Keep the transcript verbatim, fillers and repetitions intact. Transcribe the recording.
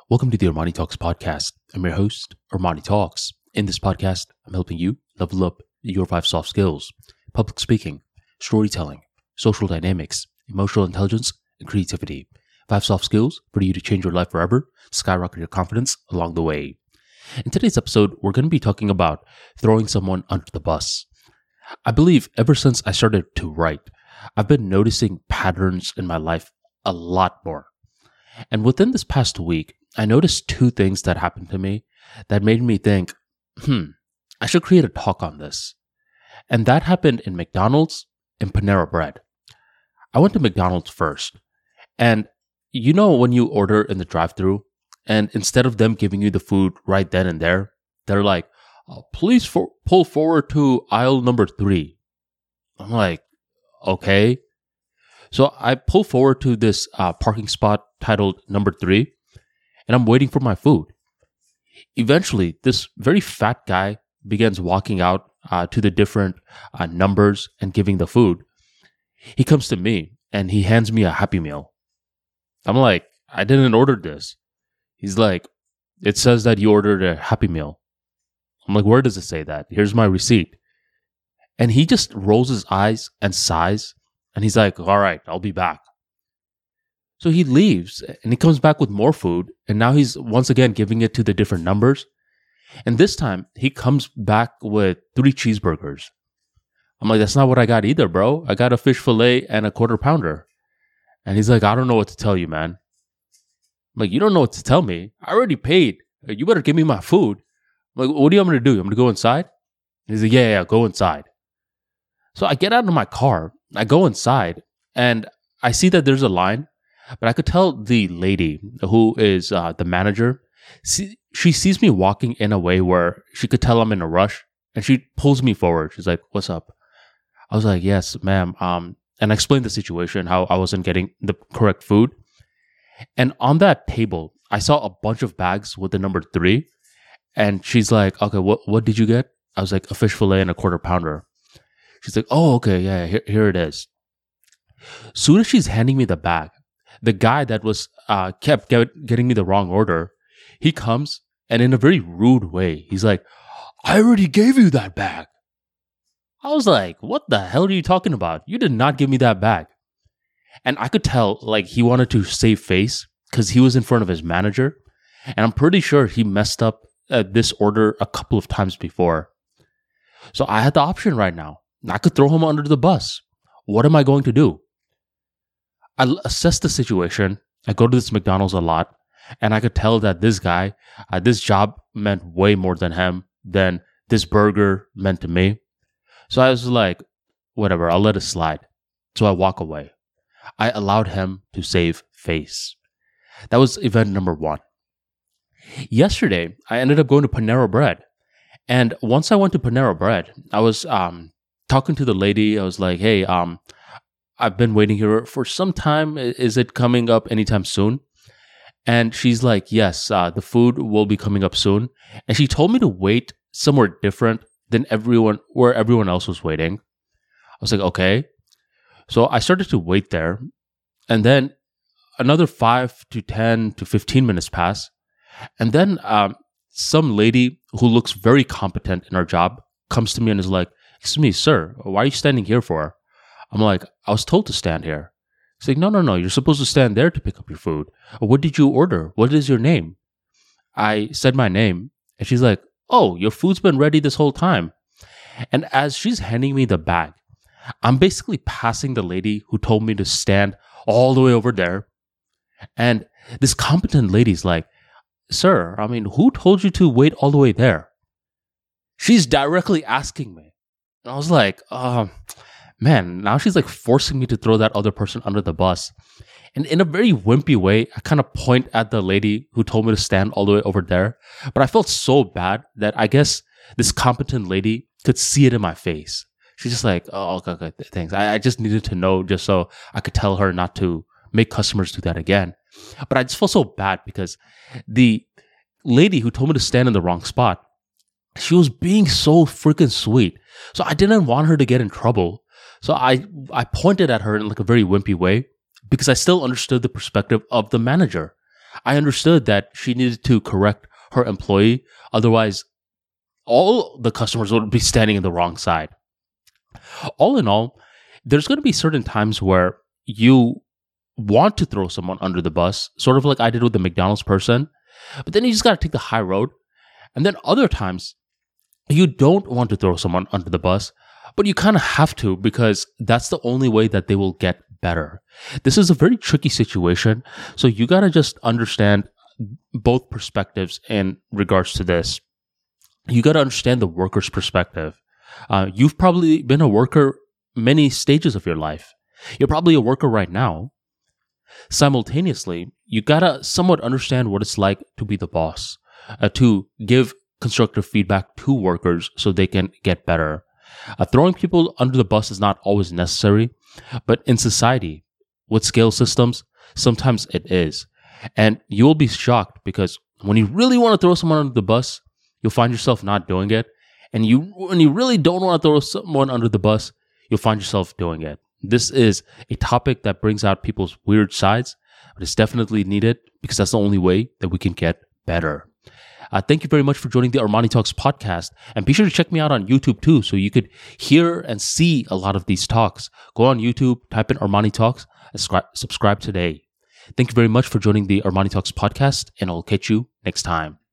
Welcome to the Armani Talks podcast. I'm your host, Armani Talks. In this podcast, I'm helping you level up your five soft skills: public speaking, storytelling, social dynamics, emotional intelligence, and creativity. Five soft skills for you to change your life forever, skyrocket your confidence along the way. In today's episode, we're going to be talking about throwing someone under the bus. I believe ever since I started to write, I've been noticing patterns in my life a lot more. And within this past week, I noticed two things that happened to me that made me think, hmm, I should create a talk on this. And that happened in McDonald's and Panera Bread. I went to McDonald's first. And you know when you order in the drive-thru and instead of them giving you the food right then and there, they're like, oh, please for- pull forward to aisle number three. I'm like, okay. So I pull forward to this uh, parking spot titled number three. And I'm waiting for my food. Eventually, this very fat guy begins walking out uh, to the different uh, numbers and giving the food. He comes to me and he hands me a Happy Meal. I'm like, I didn't order this. He's like, it says that you ordered a Happy Meal. I'm like, where does it say that? Here's my receipt. And he just rolls his eyes and sighs. And he's like, all right, I'll be back. So he leaves and he comes back with more food. And now he's once again giving it to the different numbers. And this time he comes back with three cheeseburgers. I'm like, that's not what I got either, bro. I got a fish fillet and a quarter pounder. And he's like, I don't know what to tell you, man. I'm like, you don't know what to tell me. I already paid. You better give me my food. I'm like, what do you want me to do? I'm going to go inside? He's like, yeah, yeah, go inside. So I get out of my car. I go inside and I see that there's a line. But I could tell the lady who is uh, the manager, see, she sees me walking in a way where she could tell I'm in a rush. And she pulls me forward. She's like, what's up? I was like, yes, ma'am. Um, and I explained the situation, how I wasn't getting the correct food. And on that table, I saw a bunch of bags with the number three. And she's like, okay, what, what did you get? I was like, a fish fillet and a quarter pounder. She's like, oh, okay, yeah, here, here it is. Soon as she's handing me the bag, the guy that was uh, kept get, getting me the wrong order, he comes and in a very rude way, he's like, I already gave you that bag. I was like, what the hell are you talking about? You did not give me that bag. And I could tell like he wanted to save face because he was in front of his manager. And I'm pretty sure he messed up uh, this order a couple of times before. So I had the option right now. I could throw him under the bus. What am I going to do? I assess the situation. I go to this McDonald's a lot, and I could tell that this guy, uh, this job meant way more than him, than this burger meant to me. So I was like, whatever, I'll let it slide. So I walk away. I allowed him to save face. That was event number one. Yesterday, I ended up going to Panera Bread. And once I went to Panera Bread, I was um, talking to the lady. I was like, hey, um, I've been waiting here for some time. Is it coming up anytime soon? And she's like, yes, uh, the food will be coming up soon. And she told me to wait somewhere different than everyone, where everyone else was waiting. I was like, okay. So I started to wait there. And then another five to ten to fifteen minutes pass. And then um, some lady who looks very competent in her job comes to me and is like, excuse me, sir, why are you standing here for? I'm like, I was told to stand here. She's like, no, no, no. You're supposed to stand there to pick up your food. What did you order? What is your name? I said my name. And she's like, oh, your food's been ready this whole time. And as she's handing me the bag, I'm basically passing the lady who told me to stand all the way over there. And this competent lady's like, sir, I mean, who told you to wait all the way there? She's directly asking me. And I was like, um... man, now she's like forcing me to throw that other person under the bus. And in a very wimpy way, I kind of point at the lady who told me to stand all the way over there. But I felt so bad that I guess this competent lady could see it in my face. She's just like, oh, okay, okay, thanks. I, I just needed to know just so I could tell her not to make customers do that again. But I just felt so bad because the lady who told me to stand in the wrong spot, she was being so freaking sweet. So I didn't want her to get in trouble. So I, I pointed at her in like a very wimpy way because I still understood the perspective of the manager. I understood that she needed to correct her employee. Otherwise, all the customers would be standing in the wrong side. All in all, there's going to be certain times where you want to throw someone under the bus, sort of like I did with the McDonald's person, but then you just got to take the high road. And then other times, you don't want to throw someone under the bus, but you kind of have to because that's the only way that they will get better. This is a very tricky situation, so you got to just understand both perspectives in regards to this. You got to understand the worker's perspective. Uh, you've probably been a worker many stages of your life. You're probably a worker right now. Simultaneously, you got to somewhat understand what it's like to be the boss, uh, to give constructive feedback to workers so they can get better. Uh, throwing people under the bus is not always necessary, but in society, with scale systems, sometimes it is. And you will be shocked because when you really want to throw someone under the bus, you'll find yourself not doing it. And you, when you really don't want to throw someone under the bus, you'll find yourself doing it. This is a topic that brings out people's weird sides, but it's definitely needed because that's the only way that we can get better. Uh, thank you very much for joining the Armani Talks podcast. And be sure to check me out on YouTube too, so you could hear and see a lot of these talks. Go on YouTube, type in Armani Talks, and subscribe, subscribe today. Thank you very much for joining the Armani Talks podcast, and I'll catch you next time.